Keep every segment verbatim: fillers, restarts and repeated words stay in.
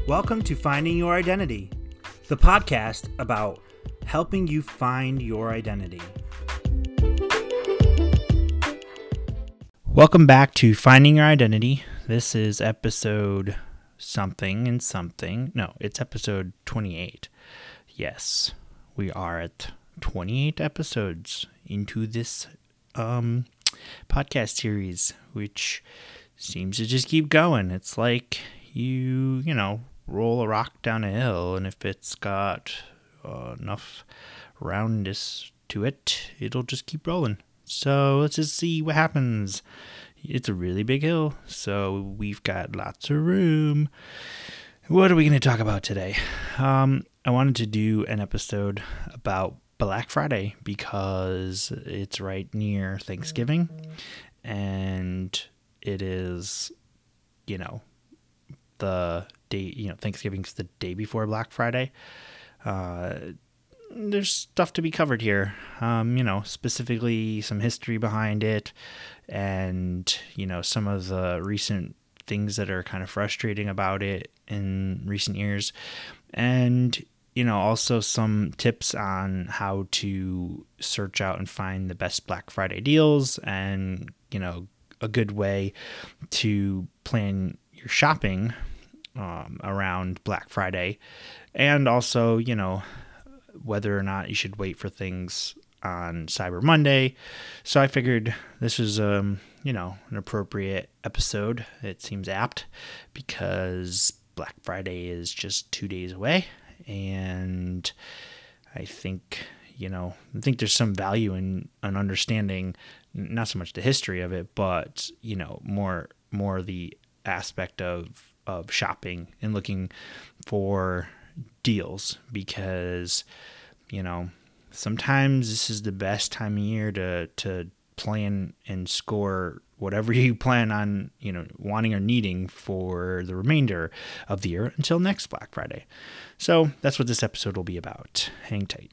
Welcome to Finding Your Identity, the podcast about helping you find your identity. Welcome back to Finding Your Identity. This is episode something and something. No, it's episode twenty-eight. Yes, we are at twenty-eight episodes into this um, podcast series, which seems to just keep going. It's like you, you know, roll a rock down a hill, and if it's got uh, enough roundness to it, it'll just keep rolling. So let's just see what happens. It's a really big hill, so we've got lots of room. What are we going to talk about today? Um, I wanted to do an episode about Black Friday because it's right near Thanksgiving, and it is, you know, the day, you know, Thanksgiving's the day before Black Friday. Uh, there's stuff to be covered here, um, you know, specifically some history behind it, and, you know, some of the recent things that are kind of frustrating about it in recent years, and, you know, also some tips on how to search out and find the best Black Friday deals, and, you know, a good way to plan your shopping um, around Black Friday, and also, you know, whether or not you should wait for things on Cyber Monday. So I figured this was, um, you know, an appropriate episode. It seems apt because Black Friday is just two days away, and I think, you know, I think there's some value in an understanding not so much the history of it, but, you know, more more the aspect of of shopping and looking for deals, because, you know, sometimes this is the best time of year to to plan and score whatever you plan on, you know, wanting or needing for the remainder of the year until next Black Friday. So that's what this episode will be about. Hang tight.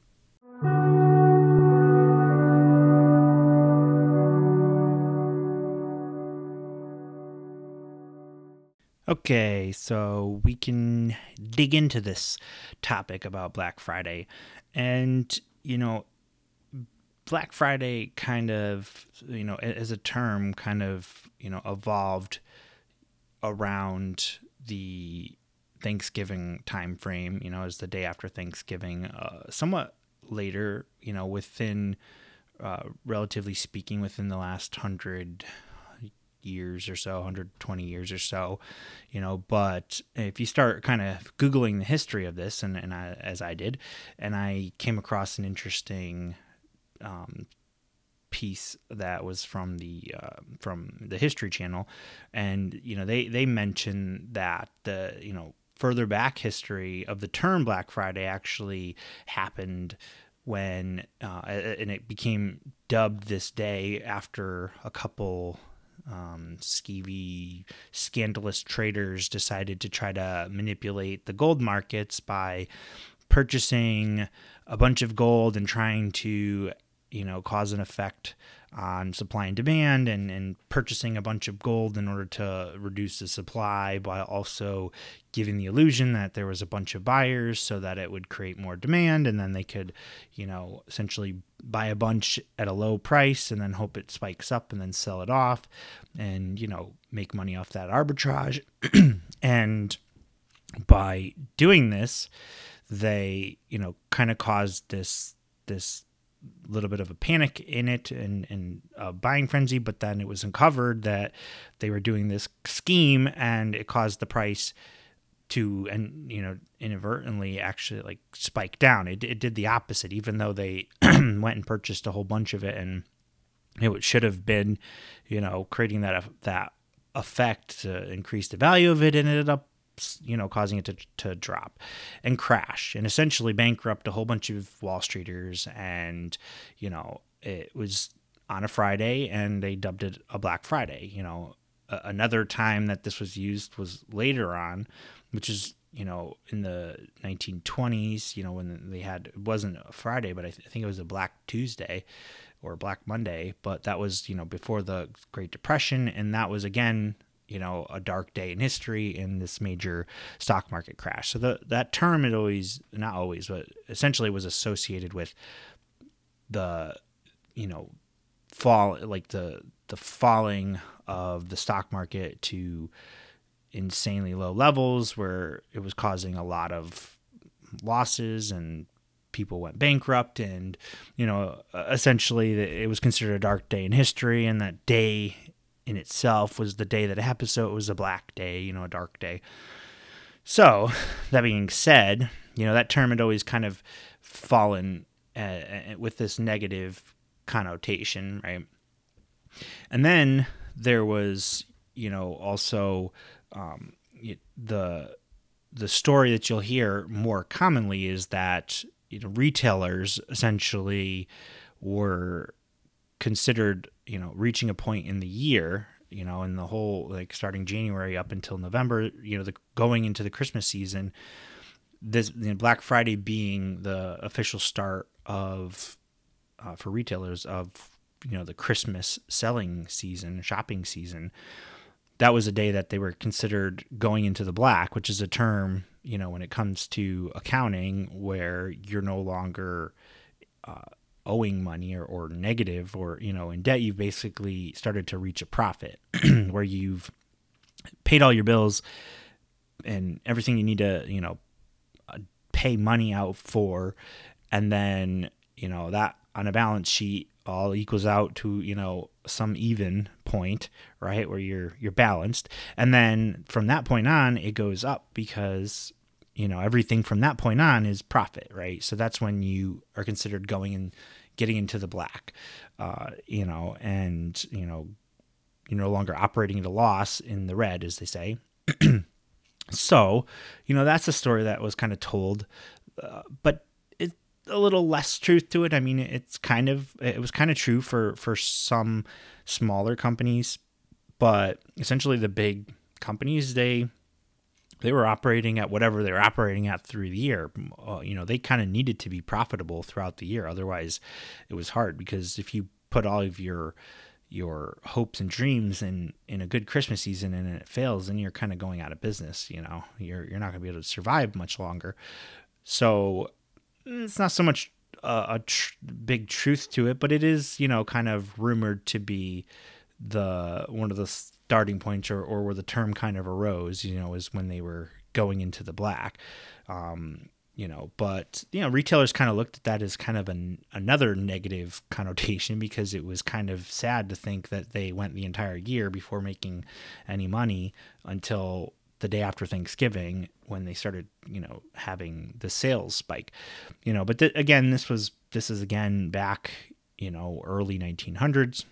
Okay, so we can dig into this topic about Black Friday. And, you know, Black Friday kind of, you know, as a term kind of, you know, evolved around the Thanksgiving time frame, you know, as the day after Thanksgiving, uh, somewhat later, you know, within, uh, relatively speaking, within the last hundred years or so, one hundred twenty years or so, you know, but if you start kind of Googling the history of this, and, and I, as I did, and I came across an interesting um, piece that was from the uh, from the History Channel, and, you know, they, they mention that the, you know, further back history of the term Black Friday actually happened when, uh, and it became dubbed this day after a couple Um, skeevy, scandalous traders decided to try to manipulate the gold markets by purchasing a bunch of gold and trying to, you know, cause an effect on supply and demand, and, and purchasing a bunch of gold in order to reduce the supply, while also giving the illusion that there was a bunch of buyers so that it would create more demand, and then they could, you know, essentially buy a bunch at a low price and then hope it spikes up and then sell it off and, you know, make money off that arbitrage. And by doing this, they, you know, kind of caused this, this, little bit of a panic in it, and, and a buying frenzy, but then it was uncovered that they were doing this scheme, and it caused the price to, and, you know, inadvertently actually like spike down. It, it did the opposite, even though they went and purchased a whole bunch of it, and it should have been, you know, creating that, that effect to increase the value of it, and it ended up, you know, causing it to, to drop and crash and essentially bankrupt a whole bunch of Wall Streeters. And, you know, it was on a Friday, and they dubbed it a Black Friday. You know, a- another time that this was used was later on, which is, you know, in the nineteen twenties, you know, when they had, it wasn't a Friday, but I, th- I think it was a Black Tuesday or Black Monday, but that was, you know, before the Great Depression. And that was, again, you know, a dark day in history in this major stock market crash. So the, that term, it always, not always, but essentially was associated with the, you know, fall, like the, the falling of the stock market to insanely low levels where it was causing a lot of losses and people went bankrupt. And, you know, essentially it was considered a dark day in history, and that day in itself was the day that it happened. So it was a black day, you know, a dark day. So that being said, you know, that term had always kind of fallen uh, with this negative connotation, right? And then there was, you know, also um, the the story that you'll hear more commonly is that, you know, retailers essentially were considered, you know, reaching a point in the year, you know, in the whole, like starting January up until November, you know, the going into the Christmas season, this, you know, Black Friday being the official start of uh, for retailers of, you know, the Christmas selling season, shopping season. That was a day that they were considered going into the black, which is a term, you know, when it comes to accounting, where you're no longer uh, owing money or, or negative or, you know, in debt. You've basically started to reach a profit where you've paid all your bills and everything you need to, you know, uh, pay money out for. And then, you know, that on a balance sheet all equals out to, you know, some even point, right, where you're you're balanced. And then from that point on, it goes up because, you know, everything from that point on is profit, right? So that's when you are considered going and getting into the black, uh, you know, and, you know, you're no longer operating at a loss in the red, as they say. So, you know, that's a story that was kind of told, uh, but it's a little less truth to it. I mean, it's kind of, it was kind of true for, for some smaller companies, but essentially the big companies, they, they were operating at whatever they were operating at through the year. Uh, you know, they kind of needed to be profitable throughout the year. Otherwise it was hard, because if you put all of your, your hopes and dreams in, in a good Christmas season and it fails, then you're kind of going out of business. You know, you're, you're not gonna be able to survive much longer. So it's not so much a, a tr- big truth to it, but it is, you know, kind of rumored to be the, one of the starting points, or, or where the term kind of arose, you know, is when they were going into the black. Um, You know, but, you know, retailers kind of looked at that as kind of an, another negative connotation, because it was kind of sad to think that they went the entire year before making any money until the day after Thanksgiving, when they started, you know, having the sales spike, you know. But th- again, this was, this is again back, you know, early nineteen hundreds.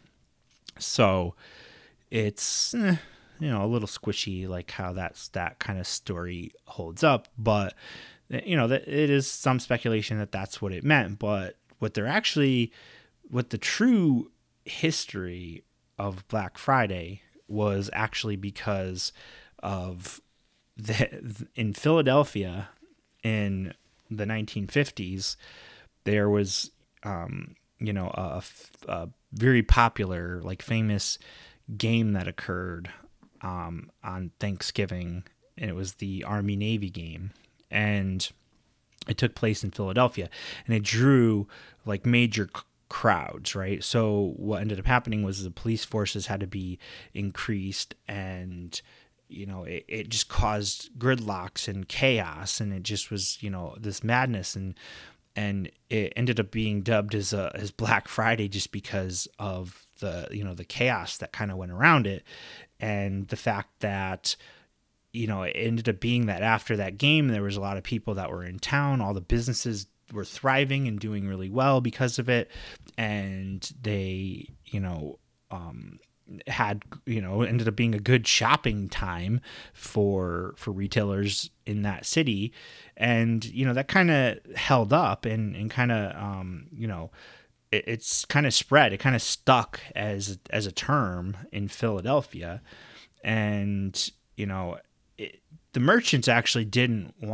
So it's, eh, you know, a little squishy, like how that's, that kind of story holds up. But, you know, that it is some speculation that that's what it meant. But what they're actually, what the true history of Black Friday was actually because of the, in Philadelphia in the nineteen fifties, there was, um, you know, a, a very popular, like famous game that occurred um, on Thanksgiving, and it was the Army Navy game. And it took place in Philadelphia, and it drew like major c- crowds, right? So what ended up happening was the police forces had to be increased, and, you know, it, it just caused gridlocks and chaos, and it just was, you know, this madness, and and it ended up being dubbed as a as Black Friday just because of the, you know, the chaos that kind of went around it, and the fact that, you know, it ended up being that after that game, there was a lot of people that were in town. All the businesses were thriving and doing really well because of it. And they, you know, um, had, you know, ended up being a good shopping time for, for retailers in that city. And, you know, that kind of held up and, and kind of, um, you know, it, it's kind of spread. It kind of stuck as, as a term in Philadelphia. And, you know, It, the merchants actually didn't want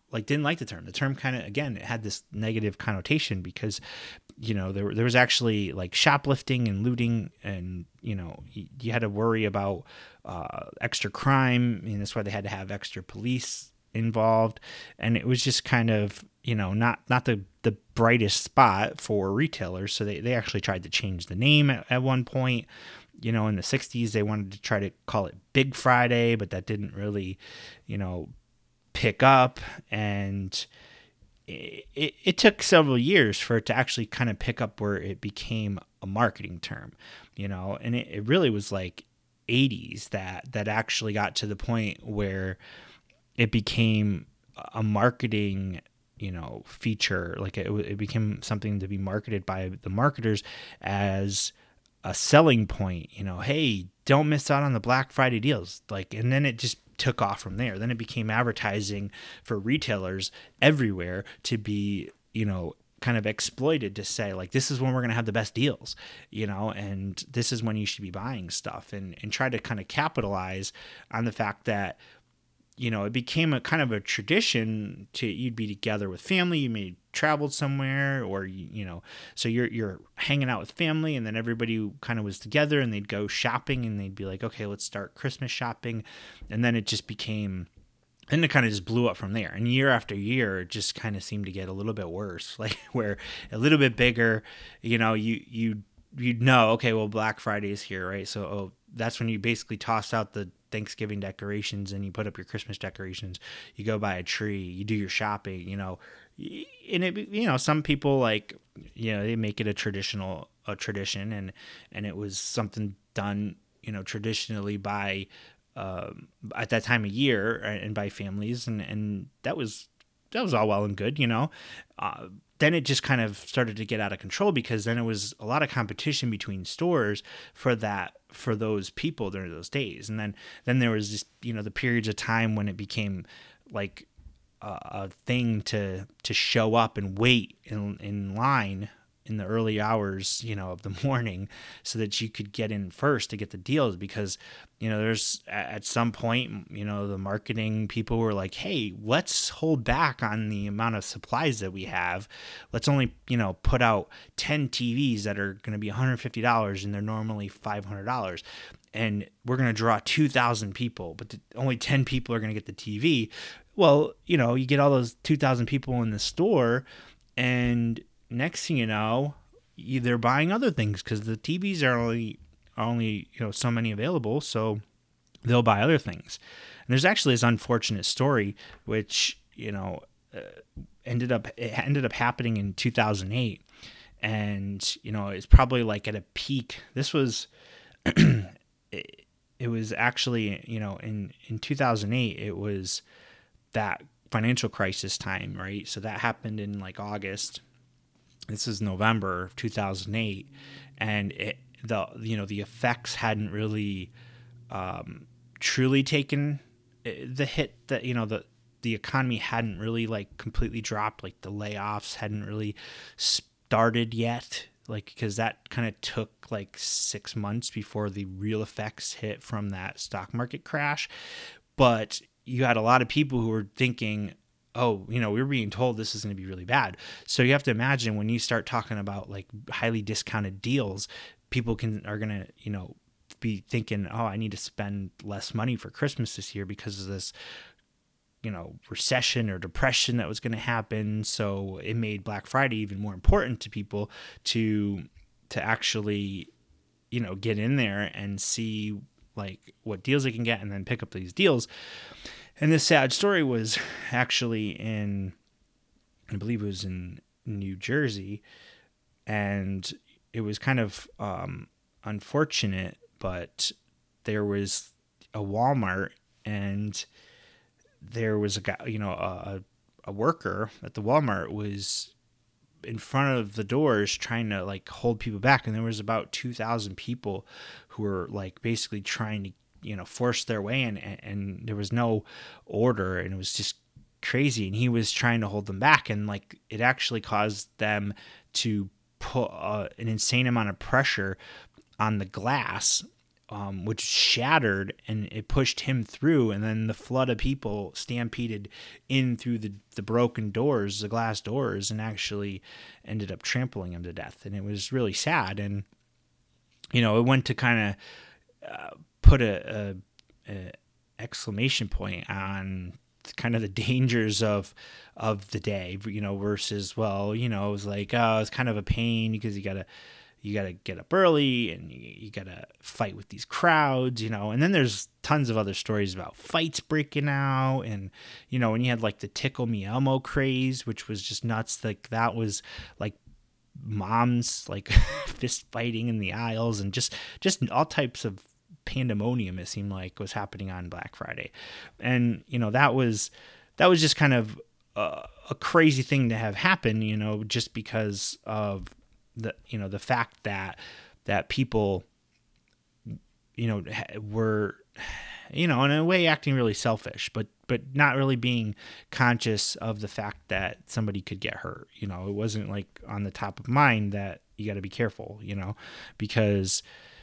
like didn't like the term. The term kind of, again, it had this negative connotation because, you know, there there was actually like shoplifting and looting, and you know, you, you had to worry about uh, extra crime, and that's why they had to have extra police involved, and it was just kind of, you know, not not the the brightest spot for retailers. So they they actually tried to change the name at, at one point. You know, in the sixties, they wanted to try to call it Big Friday, but that didn't really, you know, pick up. And it, it, it took several years for it to actually kind of pick up where it became a marketing term, you know, and it, it really was like eighties that, that actually got to the point where it became a marketing, you know, feature. Like it, it became something to be marketed by the marketers as a selling point, you know, hey, don't miss out on the Black Friday deals. Like, and then it just took off from there. Then it became advertising for retailers everywhere to be, you know, kind of exploited to say like, this is when we're going to have the best deals, you know, and this is when you should be buying stuff, and, and try to kind of capitalize on the fact that, you know, it became a kind of a tradition to, you'd be together with family, you may traveled somewhere, or, you, you know, so you're, you're hanging out with family, and then everybody kind of was together, and they'd go shopping, and they'd be like, okay, let's start Christmas shopping. And then it just became, and it kind of just blew up from there. And year after year, it just kind of seemed to get a little bit worse, like where a little bit bigger, you know, you, you, you'd know, okay, well, Black Friday is here, right? So, oh, that's when you basically toss out the Thanksgiving decorations and you put up your Christmas decorations. You go buy a tree, you do your shopping, you know, and it, you know, some people like, you know, they make it a traditional, a tradition, and, and it was something done, you know, traditionally by, um, at that time of year, and by families. And, and that was, that was all well and good, you know. Uh, then it just kind of started to get out of control, because then it was a lot of competition between stores for that, for those people during those days. And then, then there was just, you know, the periods of time when it became like a, a thing to, to show up and wait in, in line in the early hours, you know, of the morning, so that you could get in first to get the deals. Because, you know, there's at some point, you know, the marketing people were like, hey, let's hold back on the amount of supplies that we have. Let's only, you know, put out ten T Vs that are going to be one hundred fifty dollars, and they're normally five hundred dollars. And we're going to draw two thousand people, but the, only ten people are going to get the T V. Well, you know, you get all those two thousand people in the store, and next thing you know, they're buying other things, because the T Vs are only, are only, you know, so many available. So they'll buy other things. And there's actually this unfortunate story, which, you know, uh, ended up, it ended up happening in two thousand eight. And, you know, it's probably like at a peak. This was, it, it was actually, you know, in, in two thousand eight, it was that financial crisis time, right? So that happened in like August. This is November of two thousand eight, and it, the you know the effects hadn't really um, truly taken the hit that, you know, the the economy hadn't really like completely dropped, like the layoffs hadn't really started yet, like, because that kind of took like six months before the real effects hit from that stock market crash. But you had a lot of people who were thinking, oh, you know, we were being told this is going to be really bad. So you have to imagine, when you start talking about like highly discounted deals, people can are going to, you know, be thinking, oh, I need to spend less money for Christmas this year because of this, you know, recession or depression that was going to happen. So it made Black Friday even more important to people to to actually, you know, get in there and see like what deals they can get, and then pick up these deals. And this sad story was actually in, I believe it was in New Jersey, and it was kind of um, unfortunate, but there was a Walmart, and there was a guy, you know, a, a worker at the Walmart was in front of the doors trying to like hold people back. And there was about two thousand people who were like basically trying to, you know, force their way in, and, and there was no order, and it was just crazy. And he was trying to hold them back, and like it actually caused them to put uh, an insane amount of pressure on the glass um, which shattered, and it pushed him through. And then the flood of people stampeded in through the, the broken doors, the glass doors, and actually ended up trampling him to death. And it was really sad. And, you know, it went to kind of uh, put a, a, a exclamation point on kind of the dangers of of the day, you know, versus, well, you know, it was like, oh, it's kind of a pain because you gotta you gotta get up early and you, you gotta fight with these crowds, you know. And then there's tons of other stories about fights breaking out, and, you know, when you had like the Tickle Me Elmo craze, which was just nuts. Like that was like moms like fist fighting in the aisles, and just just all types of pandemonium, it seemed like, was happening on Black Friday. And, you know, that was that was just kind of a, a crazy thing to have happen, you know, just because of the, you know, the fact that that people, you know, were, you know, in a way acting really selfish, but but not really being conscious of the fact that somebody could get hurt. You know, it wasn't like on the top of mind that you got to be careful, you know, because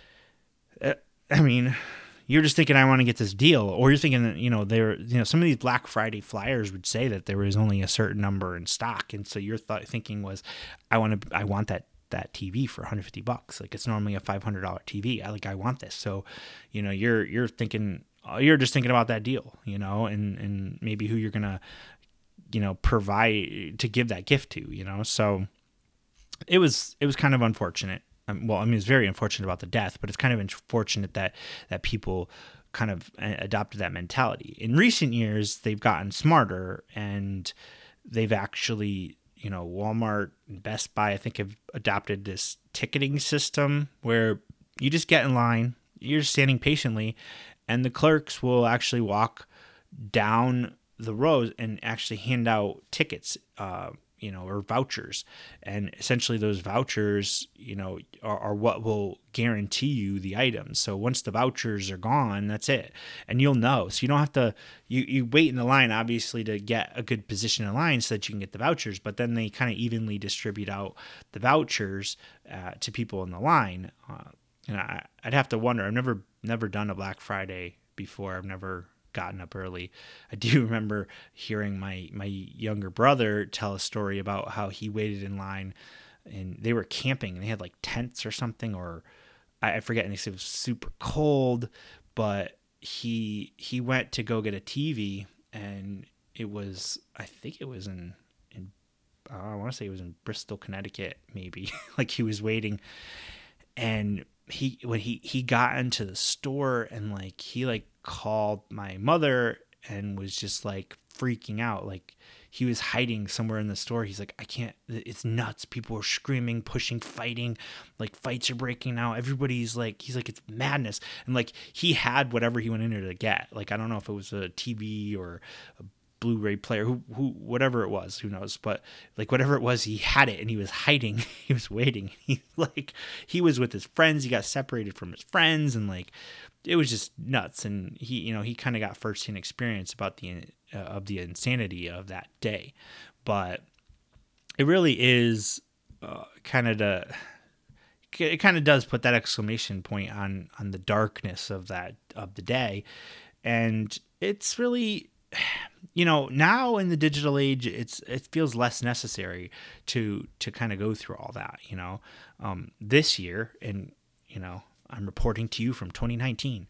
uh, I mean, you're just thinking, I want to get this deal, or you're thinking that, you know, there, you know, some of these Black Friday flyers would say that there was only a certain number in stock, and so your th- thinking was, I want to, I want that that T V for one hundred fifty bucks. Like, it's normally a five hundred dollars T V. I like, I want this. So, you know, you're you're thinking, you're just thinking about that deal, you know, and and maybe who you're gonna, you know, provide to give that gift to, you know. So it was it was kind of unfortunate. Um, well, I mean, it's very unfortunate about the death, but it's kind of unfortunate that that people kind of adopted that mentality. In recent years, they've gotten smarter, and they've actually, you know, Walmart and Best Buy, I think, have adopted this ticketing system where you just get in line, you're standing patiently, and the clerks will actually walk down the rows and actually hand out tickets, uh, you know, or vouchers. And essentially those vouchers, you know, are, are what will guarantee you the items. So once the vouchers are gone, that's it. And you'll know. So you don't have to, you, you wait in the line, obviously, to get a good position in line so that you can get the vouchers, but then they kind of evenly distribute out the vouchers uh, to people in the line. Uh, and I, I'd have to wonder, I've never, never done a Black Friday before. I've never gotten up early. I do remember hearing my my younger brother tell a story about how he waited in line, and they were camping, and they had like tents or something, or I, I forget, and they said it was super cold, but he he went to go get a T V, and it was, I think it was in in uh, I want to say it was in Bristol, Connecticut, maybe. Like, he was waiting, and he when he he got into the store, and like he like called my mother and was just like freaking out. Like, he was hiding somewhere in the store. He's like, I can't, it's nuts. People are screaming, pushing, fighting, like fights are breaking out. Everybody's like, he's like, it's madness. And like, he had whatever he went in there to get. Like, I don't know if it was a T V or a Blu-ray player, who, who, whatever it was, who knows, but like, whatever it was, he had it, and he was hiding. He was waiting. He like, he was with his friends. He got separated from his friends, and like, it was just nuts. And he, you know, he kind of got firsthand experience about the, uh, of the insanity of that day. But it really is uh, kind of the, it kind of does put that exclamation point on, on the darkness of that, of the day. And it's really, you know, now in the digital age, it's, it feels less necessary to, to kind of go through all that, you know, um, this year. And, you know, I'm reporting to you from twenty nineteen.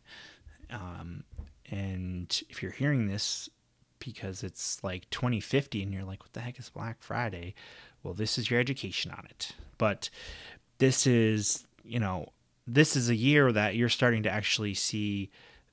Um, and if you're hearing this because it's like twenty fifty and you're like, what the heck is Black Friday? Well, this is your education on it. But this is, you know, this is a year that you're starting to actually see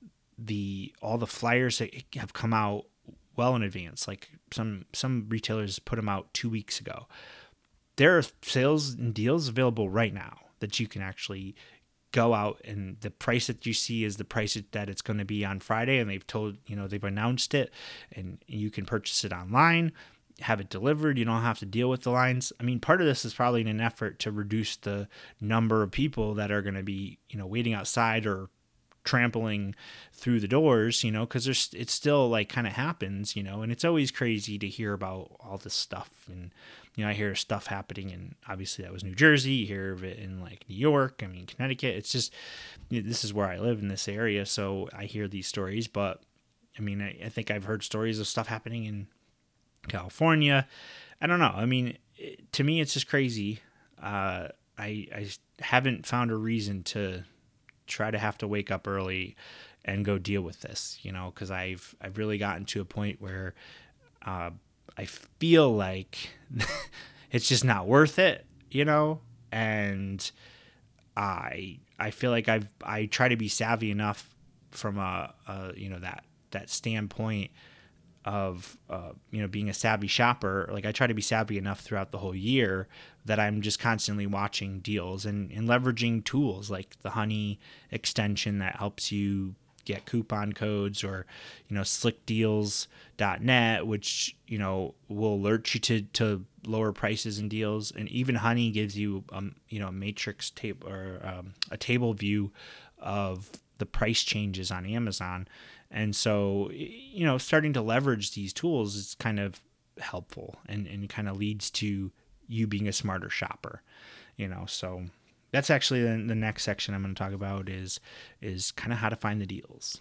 the, all the flyers that have come out well in advance. Like some, some retailers put them out two weeks ago. There are sales and deals available right now that you can actually go out, and the price that you see is the price that it's going to be on Friday. And they've told, you know, they've announced it, and you can purchase it online, have it delivered. You don't have to deal with the lines. I mean, part of this is probably in an effort to reduce the number of people that are going to be, you know, waiting outside or trampling through the doors, you know, because there's it still like kind of happens, you know, and it's always crazy to hear about all this stuff. And you know, I hear stuff happening, and obviously that was New Jersey. You hear of it in like New York. I mean, Connecticut. It's just, you know, this is where I live in this area, so I hear these stories. But I mean, I, I think I've heard stories of stuff happening in California. I don't know. I mean, it, to me, it's just crazy. Uh, I I haven't found a reason to try to have to wake up early and go deal with this, you know, because I've I've really gotten to a point where uh, I feel like it's just not worth it, you know, and I I feel like I've I try to be savvy enough from a, a you know that that standpoint of uh, you know being a savvy shopper. Like I try to be savvy enough throughout the whole year that I'm just constantly watching deals and, and leveraging tools like the Honey extension that helps you get coupon codes, or you know slick deals dot net, which you know will alert you to, to lower prices and deals. And even Honey gives you um you know a matrix table or um, a table view of the price changes on Amazon. And so, you know, starting to leverage these tools is kind of helpful, and, and kind of leads to you being a smarter shopper, you know. So that's actually the, the next section I'm going to talk about is, is kind of how to find the deals.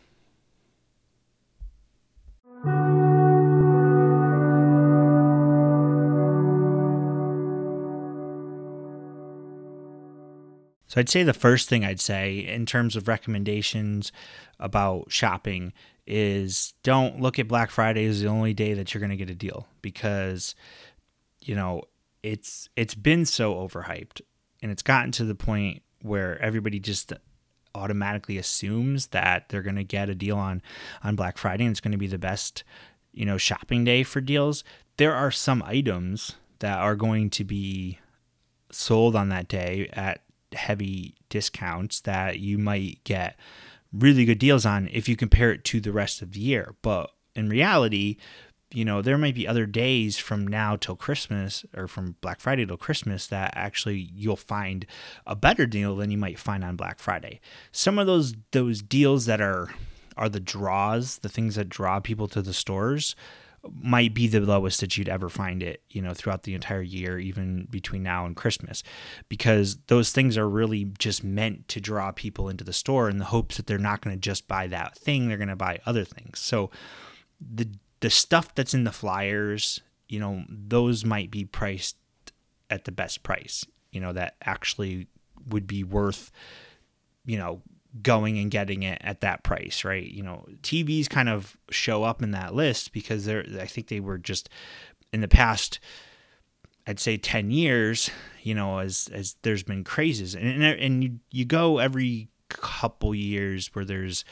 So I'd say the first thing I'd say in terms of recommendations about shopping is don't look at Black Friday as the only day that you're going to get a deal, because, you know, it's it's been so overhyped, and it's gotten to the point where everybody just automatically assumes that they're going to get a deal on, on Black Friday, and it's going to be the best, you know, shopping day for deals. There are some items that are going to be sold on that day at heavy discounts that you might get really good deals on if you compare it to the rest of the year. But in reality, you know, there might be other days from now till Christmas, or from Black Friday till Christmas, that actually you'll find a better deal than you might find on Black Friday. Some of those those deals that are are the draws, the things that draw people to the stores, might be the lowest that you'd ever find it, you know, throughout the entire year, even between now and Christmas, because those things are really just meant to draw people into the store in the hopes that they're not going to just buy that thing, they're going to buy other things. So the the stuff that's in the flyers, you know, those might be priced at the best price, you know, that actually would be worth, you know, going and getting it at that price, right? You know, T Vs kind of show up in that list because they're, I think they were just in the past, I'd say ten years, you know, as, as there's been crazes, and, and you, you go every couple years where there's,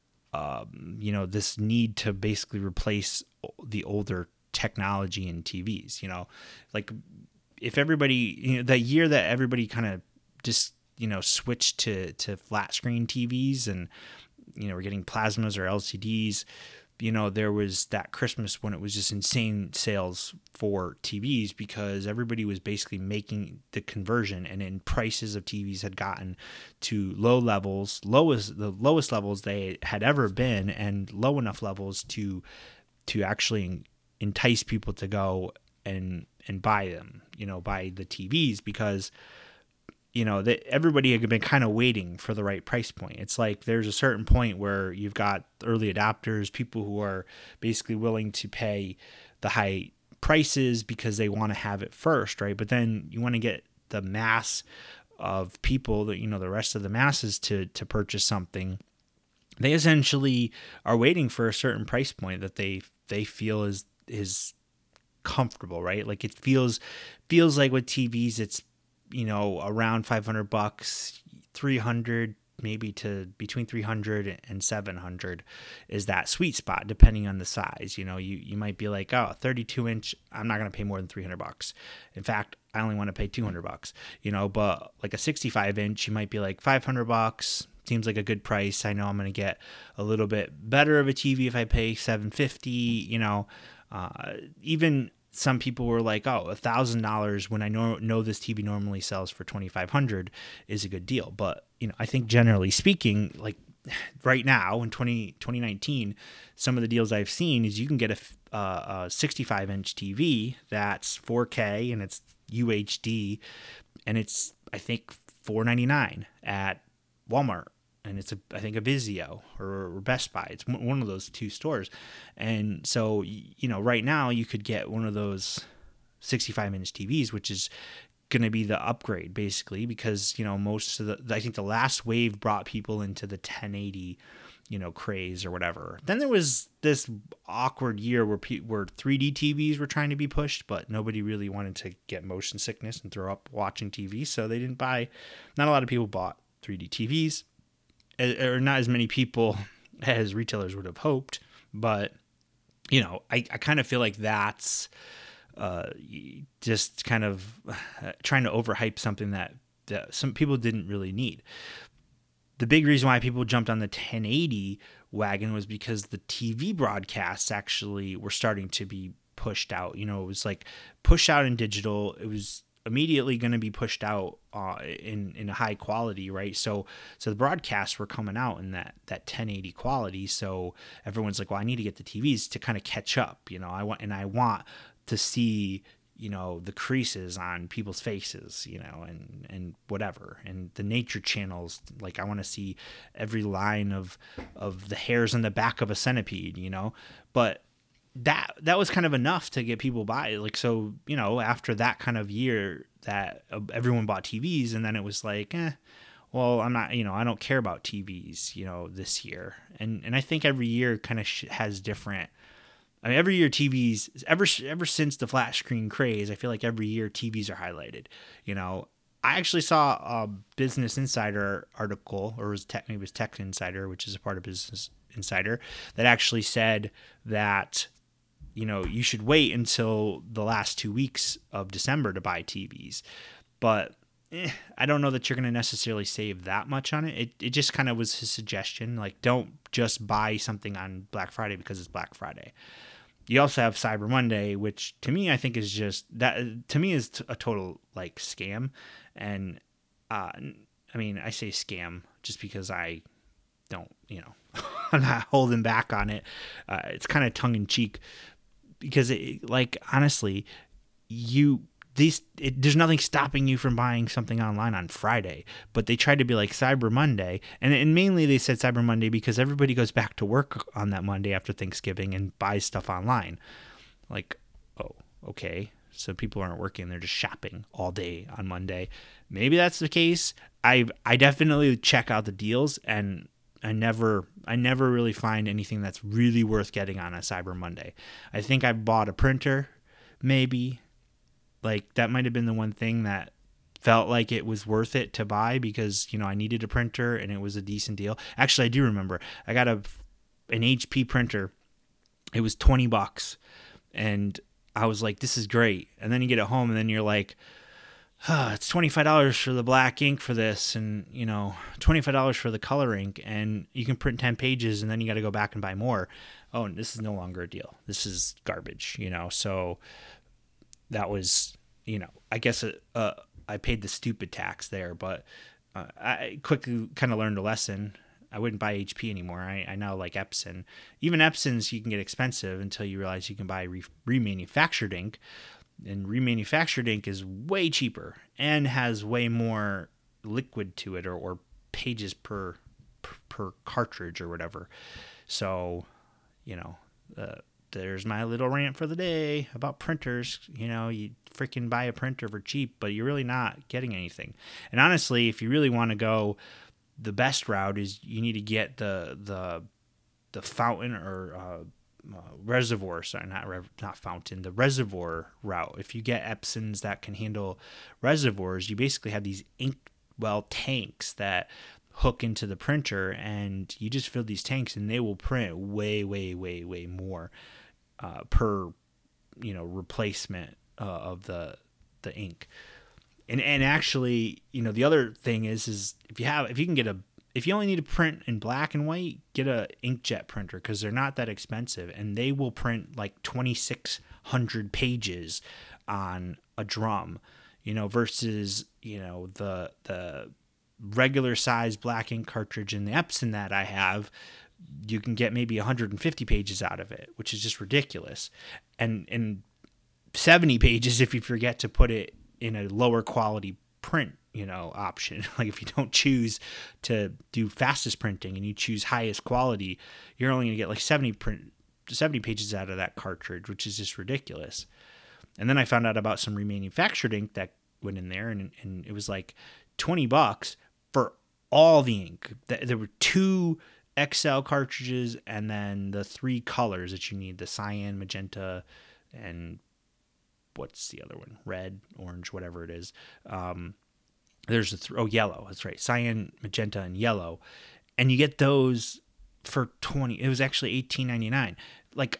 um, you know, this need to basically replace the older technology in T Vs, you know, like if everybody, you know, that year that everybody kind of just, you know, switched to, to flat screen T Vs, and, you know, we're getting plasmas or L C Ds, you know, there was that Christmas when it was just insane sales for T Vs because everybody was basically making the conversion, and then prices of T Vs had gotten to low levels, lowest, the lowest levels they had ever been, and low enough levels to, to actually entice people to go and, and buy them, you know, buy the T Vs, because, you know, that everybody had been kind of waiting for the right price point. It's like there's a certain point where you've got early adopters, people who are basically willing to pay the high prices because they want to have it first, right? But then you want to get the mass of people, that, you know, the rest of the masses to to purchase something. They essentially are waiting for a certain price point that they they feel is is comfortable, right? Like it feels feels like with T Vs, it's, you know, around five hundred bucks, three hundred, maybe to between three hundred and seven hundred is that sweet spot, depending on the size. You know, you, you might be like, oh, thirty-two inch, I'm not going to pay more than three hundred bucks. In fact, I only want to pay two hundred bucks, you know, but like a sixty-five inch, you might be like five hundred bucks. Seems like a good price. I know I'm going to get a little bit better of a T V if I pay seven fifty, you know, uh, even some people were like, oh, a thousand dollars when I know know this T V normally sells for twenty five hundred is a good deal. But you know, I think generally speaking, like right now in twenty, twenty nineteen, some of the deals I've seen is you can get a, uh, a sixty-five inch T V that's four K and it's U H D, and it's I think four ninety-nine at Walmart, and it's a I think a Vizio or, or Best Buy. It's one of those two stores, and so you know right now you could get one of those sixty-five inch T Vs, which is going to be the upgrade basically, because you know most of the I think the last wave brought people into the ten eighty, you know, craze or whatever. Then there was this awkward year where pe- where three D T Vs were trying to be pushed, but nobody really wanted to get motion sickness and throw up watching T V, so they didn't buy. Not a lot of people bought three D T Vs, or not as many people as retailers would have hoped. But you know, I, I kind of feel like that's uh, just kind of trying to overhype something that, that some people didn't really need. The big reason why people jumped on the ten eighty wagon was because the T V broadcasts actually were starting to be pushed out. You know, it was like pushed out in digital. It was immediately going to be pushed out uh, in in a high quality, right? So so the broadcasts were coming out in that that ten eighty quality. So everyone's like, well, I need to get the T Vs to kind of catch up. You know, I want and I want to see, you know, the creases on people's faces, you know, and, and whatever. And the nature channels, like I want to see every line of, of the hairs on the back of a centipede, you know, but that, that was kind of enough to get people by. Like, so, you know, after that kind of year that everyone bought T Vs, and then it was like, eh, well, I'm not, you know, I don't care about T Vs, you know, this year. And, and I think every year kind of has different, I mean, every year T Vs, ever ever since the flat screen craze, I feel like every year T Vs are highlighted. You know, I actually saw a Business Insider article, or it was tech, maybe it was Tech Insider, which is a part of Business Insider, that actually said that, you know, you should wait until the last two weeks of December to buy T Vs. But eh, I don't know that you're going to necessarily save that much on it. It, it just kind of was his suggestion. Like, don't just buy something on Black Friday because it's Black Friday. You also have Cyber Monday, which to me, I think is just that to me is a total like scam. And, uh, I mean, I say scam just because I don't, you know, I'm not holding back on it. Uh, it's kind of tongue in cheek because it, like, honestly, you, these, it, there's nothing stopping you from buying something online on Friday, but they tried to be like Cyber Monday, and, and mainly they said Cyber Monday because everybody goes back to work on that Monday after Thanksgiving and buys stuff online. Like, oh, okay, so people aren't working, they're just shopping all day on Monday. Maybe that's the case. I I definitely check out the deals, and I never I never really find anything that's really worth getting on a Cyber Monday. I think I bought a printer, maybe. Like, that might have been the one thing that felt like it was worth it to buy because, you know, I needed a printer and it was a decent deal. Actually, I do remember I got a an H P printer. It was twenty bucks, and I was like, this is great. And then you get it home, and then you're like, oh, it's twenty-five dollars for the black ink for this, and, you know, twenty-five dollars for the color ink, and you can print ten pages, and then you got to go back and buy more. Oh, this is no longer a deal. This is garbage, you know. So that was, you know, I guess uh, uh, I paid the stupid tax there, but uh, I quickly kind of learned a lesson. I wouldn't buy H P anymore. I, I now like Epson. Even Epson's you can get expensive until you realize you can buy re- remanufactured ink, and remanufactured ink is way cheaper and has way more liquid to it, or, or pages per, per per cartridge or whatever. So, you know, uh, there's my little rant for the day about printers. You know, you freaking buy a printer for cheap, but you're really not getting anything. And honestly, if you really want to go, the best route is you need to get the the the fountain or uh, uh, reservoir. Sorry, not rev- not fountain. The reservoir route. If you get Epsons that can handle reservoirs, you basically have these inkwell tanks that hook into the printer, and you just fill these tanks, and they will print way, way, way, way more uh, per, you know, replacement uh, of the the ink. And and actually, you know, the other thing is is if you have if you can get a if you only need to print in black and white, get a inkjet printer, because they're not that expensive, and they will print like twenty-six hundred pages on a drum, you know, versus, you know, the the regular size black ink cartridge in the Epson that I have, you can get maybe one hundred fifty pages out of it, which is just ridiculous. And and seventy pages if you forget to put it in a lower quality print, you know, option. Like if you don't choose to do fastest printing and you choose highest quality, you're only going to get like seventy print seventy pages out of that cartridge, which is just ridiculous. And then I found out about some remanufactured ink that went in there, and, and it was like twenty bucks for all the ink. There were two X L cartridges and then the three colors that you need, the cyan, magenta, and what's the other one? Red, orange, whatever it is. Um, there's a th- oh yellow. That's right, cyan, magenta, and yellow, and you get those for twenty. It was actually eighteen ninety-nine. Like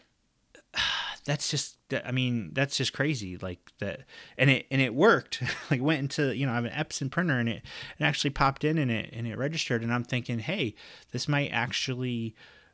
that's just. I mean, that's just crazy. Like that, and it and it worked. Like went into, you know, I have an Epson printer, and it it actually popped in and it and it registered. And I'm thinking, hey, this might actually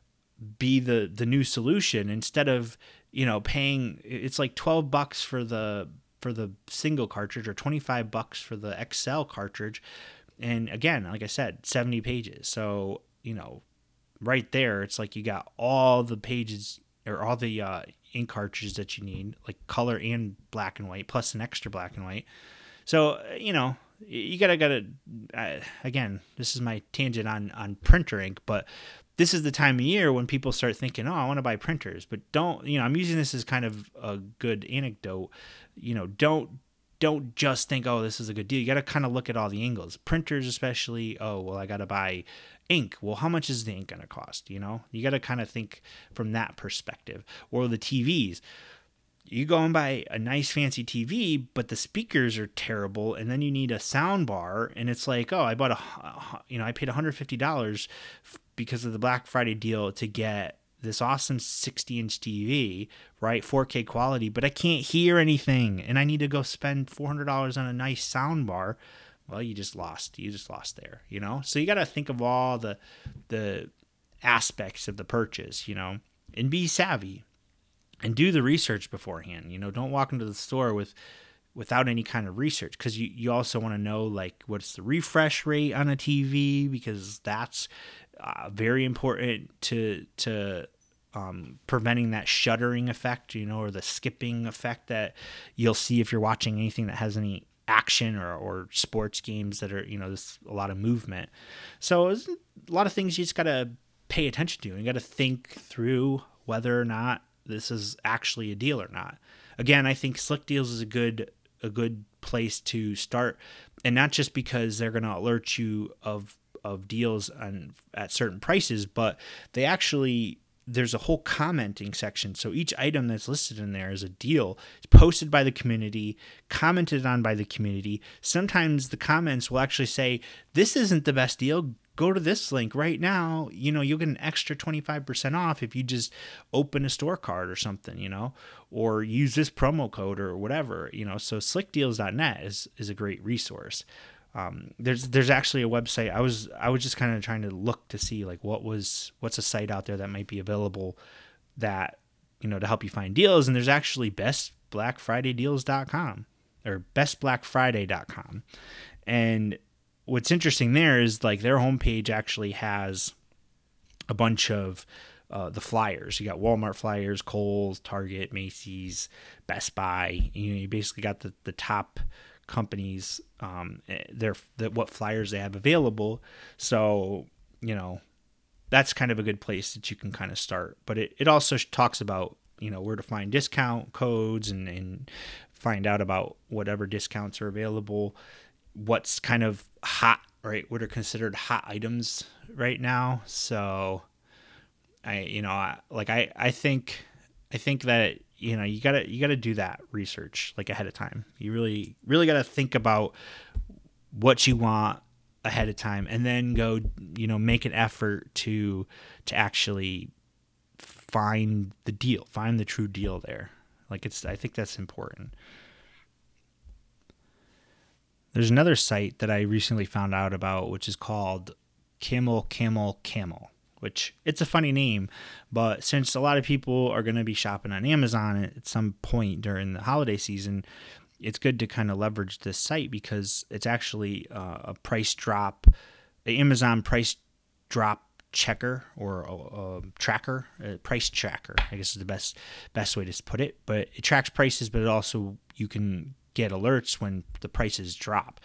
be the the new solution instead of, you know, paying. It's like twelve bucks for the for the single cartridge or twenty-five bucks for the X L cartridge. And again, like I said, seventy pages. So, you know, right there, it's like you got all the pages or all the uh, ink cartridges that you need, like color and black and white, plus an extra black and white. So, you know, you gotta, gotta, uh, again, this is my tangent on, on printer ink, but this is the time of year when people start thinking, oh, I want to buy printers, but don't, you know, I'm using this as kind of a good anecdote. You know, don't, don't just think, oh, this is a good deal. You got to kind of look at all the angles. Printers especially, oh, well, I got to buy ink. Well, how much is the ink going to cost? You know, you got to kind of think from that perspective. Or the T Vs. You go and buy a nice fancy T V, but the speakers are terrible, and then you need a sound bar, and it's like, oh, I bought a, you know, I paid one hundred fifty dollars because of the Black Friday deal to get this awesome sixty inch T V, right? four K quality, but I can't hear anything, and I need to go spend four hundred dollars on a nice sound bar. Well, you just lost. You just lost there, you know? So you got to think of all the the aspects of the purchase, you know, and be savvy and do the research beforehand. You know, don't walk into the store with without any kind of research, because you, you also want to know, like, what's the refresh rate on a T V, because that's uh, very important to to um, preventing that shuddering effect, you know, or the skipping effect that you'll see if you're watching anything that has any action or, or sports games that are, you know, there's a lot of movement. So it's a lot of things you just got to pay attention to. You got to think through whether or not this is actually a deal or not. Again, I think Slick Deals is a good a good place to start, and not just because they're going to alert you of of deals on at certain prices, but they actually, there's a whole commenting section. So each item that's listed in there is a deal. It's posted by the community, commented on by the community. Sometimes the comments will actually say, this isn't the best deal. Go to this link right now. You know, you'll get an extra twenty-five percent off if you just open a store card or something, you know, or use this promo code or whatever, you know. So slick deals dot net is, is a great resource. Um, there's there's actually a website. I was I was just kind of trying to look to see like what was what's a site out there that might be available that, you know, to help you find deals. And there's actually best black friday deals dot com or best black friday dot com. And what's interesting there is like their homepage actually has a bunch of uh, the flyers. You got Walmart flyers, Kohl's, Target, Macy's, Best Buy. You know, you basically got the the top companies, um, their the, what flyers they have available. So, you know, that's kind of a good place that you can kind of start. But it, it also talks about, you know, where to find discount codes and, and find out about whatever discounts are available, what's kind of hot, right? What are considered hot items right now. So I, you know, I, like I, I think, I think that, you know, you gotta, you gotta do that research like ahead of time. You really, really gotta think about what you want ahead of time, and then go, you know, make an effort to, to actually find the deal, find the true deal there. Like it's, I think that's important. There's another site that I recently found out about, which is called Camel Camel Camel, which it's a funny name, but since a lot of people are going to be shopping on Amazon at some point during the holiday season, it's good to kind of leverage this site because it's actually uh, a price drop, the Amazon price drop checker or a, a tracker, a price tracker, I guess is the best best way to put it. But it tracks prices, but it also you can get alerts when the prices drop.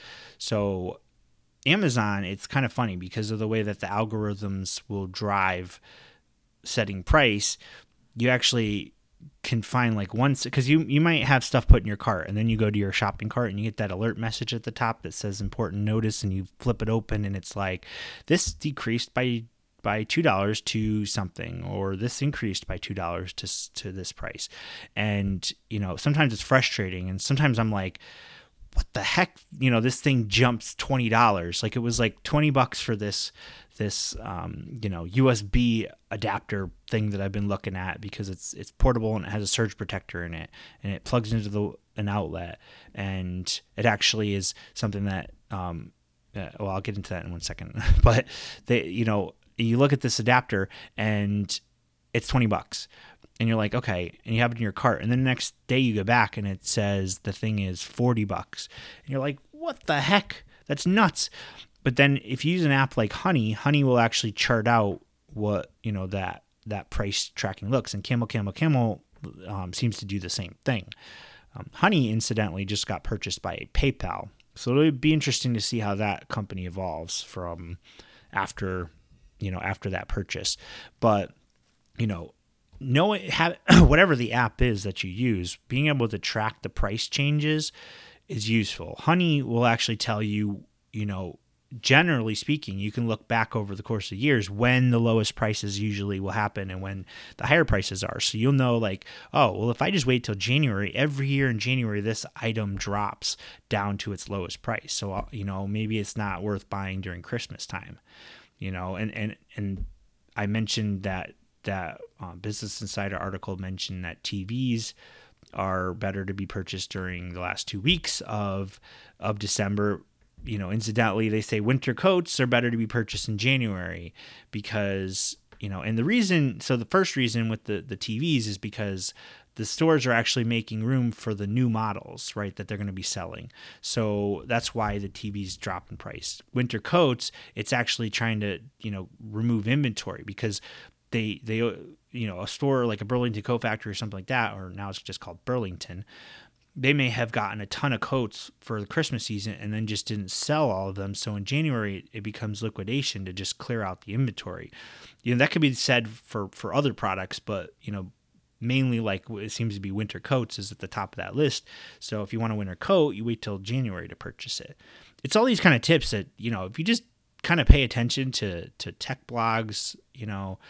So Amazon, it's kind of funny because of the way that the algorithms will drive setting price. You actually can find like once, because you you might have stuff put in your cart and then you go to your shopping cart and you get that alert message at the top that says important notice, and you flip it open and it's like, this decreased by by two dollars to something, or this increased by two dollars to to this price. And you know, sometimes it's frustrating, and sometimes I'm like, what the heck, you know, this thing jumps twenty dollars. Like it was like twenty bucks for this this um, you know, U S B adapter thing that I've been looking at because it's it's portable and it has a surge protector in it, and it plugs into the an outlet, and it actually is something that um, uh, well, I'll get into that in one second. But they, you know, you look at this adapter and it's twenty bucks. And you're like, okay, and you have it in your cart, and then the next day you go back and it says the thing is forty bucks. And you're like, what the heck? That's nuts. But then if you use an app like Honey, Honey will actually chart out what, you know, that that price tracking looks, and Camel Camel Camel um, seems to do the same thing. Um, Honey, incidentally, just got purchased by PayPal, so it'll be interesting to see how that company evolves from after, you know, after that purchase. But you know, know have whatever the app is that you use, being able to track the price changes is useful. Honey will actually tell you, you know, generally speaking, you can look back over the course of years when the lowest prices usually will happen and when the higher prices are. So you'll know like, oh, well, if I just wait till January, every year in January, this item drops down to its lowest price. So, you know, maybe it's not worth buying during Christmas time, you know, and, and, and I mentioned that that uh, Business Insider article mentioned that T Vs are better to be purchased during the last two weeks of of December. You know, incidentally, they say winter coats are better to be purchased in January because, you know, and the reason, so the first reason with the, the T Vs is because the stores are actually making room for the new models, right, that they're going to be selling. So that's why the T Vs drop in price. Winter coats, it's actually trying to, you know, remove inventory because they, they, you know, a store like a Burlington Coat Factory or something like that, or now it's just called Burlington, they may have gotten a ton of coats for the Christmas season and then just didn't sell all of them. So in January, it becomes liquidation to just clear out the inventory. You know, that could be said for, for other products, but, you know, mainly like it seems to be winter coats is at the top of that list. So if you want a winter coat, you wait till January to purchase it. It's all these kind of tips that, you know, if you just kind of pay attention to, to tech blogs, you know,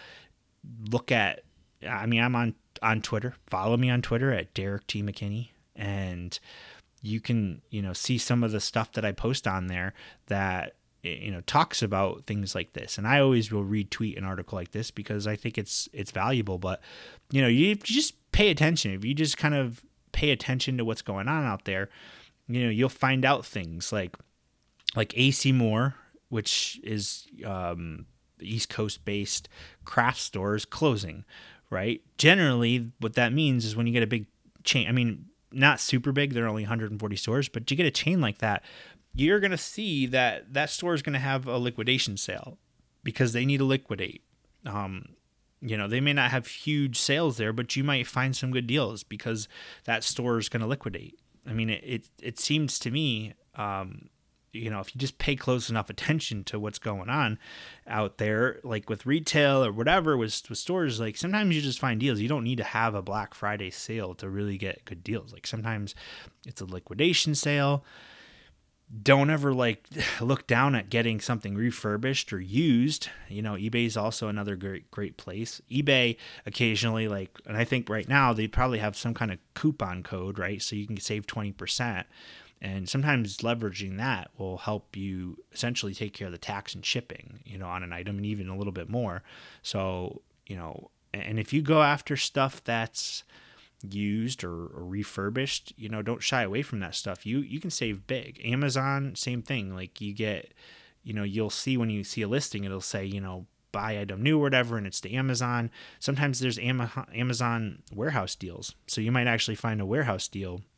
look at, I mean, I'm on, on Twitter, follow me on Twitter at Derek T. McKinney. And you can, you know, see some of the stuff that I post on there that, you know, talks about things like this. And I always will retweet an article like this because I think it's it's valuable. But, you know, you, you just pay attention. If you just kind of pay attention to what's going on out there, you know, you'll find out things like like A C Moore, which is um, East Coast based craft stores closing, right? Generally, what that means is when you get a big chain, I mean, not super big, they're only one hundred forty stores, but you get a chain like that, you're going to see that that store is going to have a liquidation sale because they need to liquidate. Um, you know, they may not have huge sales there, but you might find some good deals because that store is going to liquidate. I mean, it, it, it seems to me, um, you know, if you just pay close enough attention to what's going on out there, like with retail or whatever, with, with stores, like sometimes you just find deals. You don't need to have a Black Friday sale to really get good deals. Like sometimes it's a liquidation sale. Don't ever like look down at getting something refurbished or used. You know, eBay is also another great, great place. eBay occasionally, like, and I think right now they probably have some kind of coupon code, right? So you can save twenty percent. And sometimes leveraging that will help you essentially take care of the tax and shipping, you know, on an item and even a little bit more. So, you know, and if you go after stuff that's used or, or refurbished, you know, don't shy away from that stuff. You you can save big. Amazon, same thing. Like you get, you know, you'll see when you see a listing, it'll say, you know, buy item new or whatever, and it's to Amazon. Sometimes there's Amazon warehouse deals. So you might actually find a warehouse deal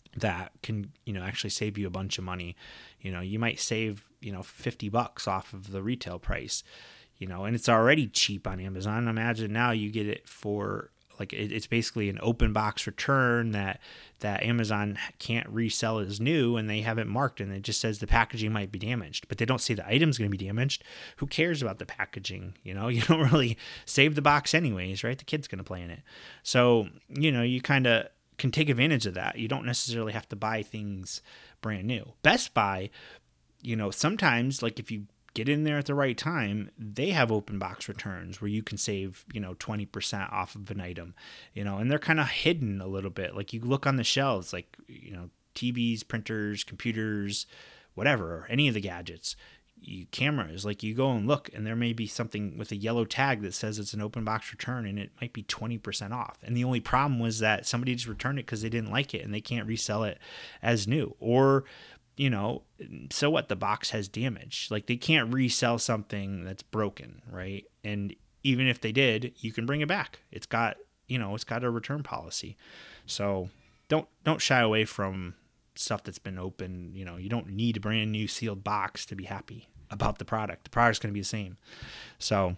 that can, you know, actually save you a bunch of money. You know, you might save, you know, fifty bucks off of the retail price, you know, and it's already cheap on Amazon. Imagine now you get it for like, it, it's basically an open box return that, that Amazon can't resell as new, and they have it marked and it just says the packaging might be damaged, but they don't say the item's going to be damaged. Who cares about the packaging? You know, you don't really save the box anyways, right? The kid's going to play in it. So, you know, you kind of can take advantage of that. You don't necessarily have to buy things brand new. Best Buy, you know, sometimes like if you get in there at the right time, they have open box returns where you can save, you know, twenty percent off of an item, you know, and they're kind of hidden a little bit. Like you look on the shelves, like, you know, T Vs, printers, computers, whatever, any of the gadgets, you, cameras, like you go and look and there may be something with a yellow tag that says it's an open box return and it might be twenty percent off. And the only problem was that somebody just returned it because they didn't like it and they can't resell it as new. Or, you know, so what, the box has damage. Like they can't resell something that's broken, right? And even if they did, you can bring it back. It's got, you know, it's got a return policy. So don't don't shy away from stuff that's been open. You know, you don't need a brand new sealed box to be happy about the product. The product's going to be the same. So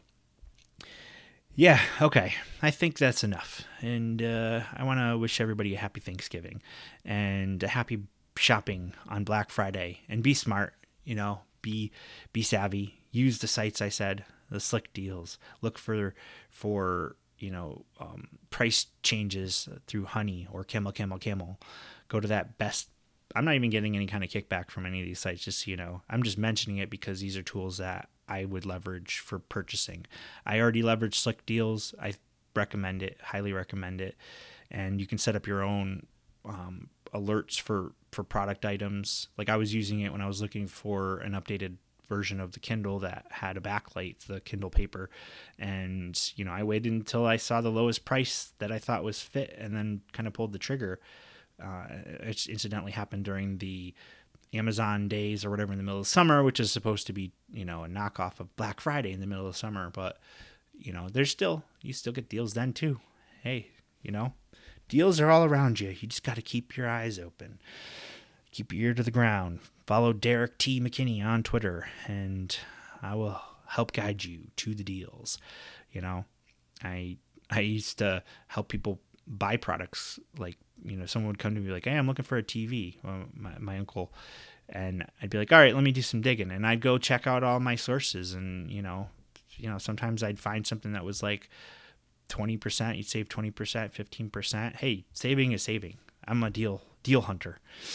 yeah, okay. I think that's enough. And uh, I want to wish everybody a happy Thanksgiving and a happy shopping on Black Friday, and be smart, you know, be be savvy, use the sites I said, the slick deals, look for for you know um, price changes through Honey or Camel Camel Camel. Go to that best. I'm not even getting any kind of kickback from any of these sites, just so you know. I'm just mentioning it because these are tools that I would leverage for purchasing. I already leverage Slick Deals. I recommend it, highly recommend it, and you can set up your own um, alerts for for product items. Like I was using it when I was looking for an updated version of the Kindle that had a backlight, the Kindle Paper, and you know I waited until I saw the lowest price that I thought was fit and then kind of pulled the trigger. Uh, it incidentally happened during the Amazon days or whatever in the middle of summer, which is supposed to be, you know, a knockoff of Black Friday in the middle of summer, but you know there's still, you still get deals then too. Hey, you know, deals are all around you. You just got to keep your eyes open. Keep your ear to the ground. Follow Derek T. McKinney on Twitter, and I will help guide you to the deals. You know, I I used to help people buy products. Like, you know, someone would come to me like, hey, I'm looking for a T V. Well, my, my uncle. And I'd be like, all right, let me do some digging. And I'd go check out all my sources. And, you know, you know, sometimes I'd find something that was like twenty percent, you'd save twenty percent, fifteen percent. Hey, saving is saving. I'm a deal deal hunter.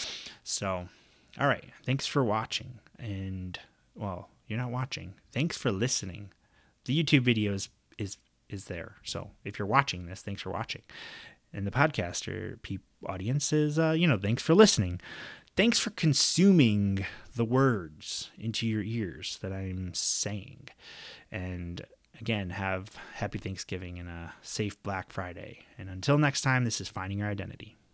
So, all right. Thanks for watching. And, well, you're not watching. Thanks for listening. The YouTube video is, is, is there. So if you're watching this, thanks for watching. And the podcaster pe- audience is, uh, you know, thanks for listening. Thanks for consuming the words into your ears that I'm saying. And again, have happy Thanksgiving and a safe Black Friday. And until next time, this is Finding Your Identity.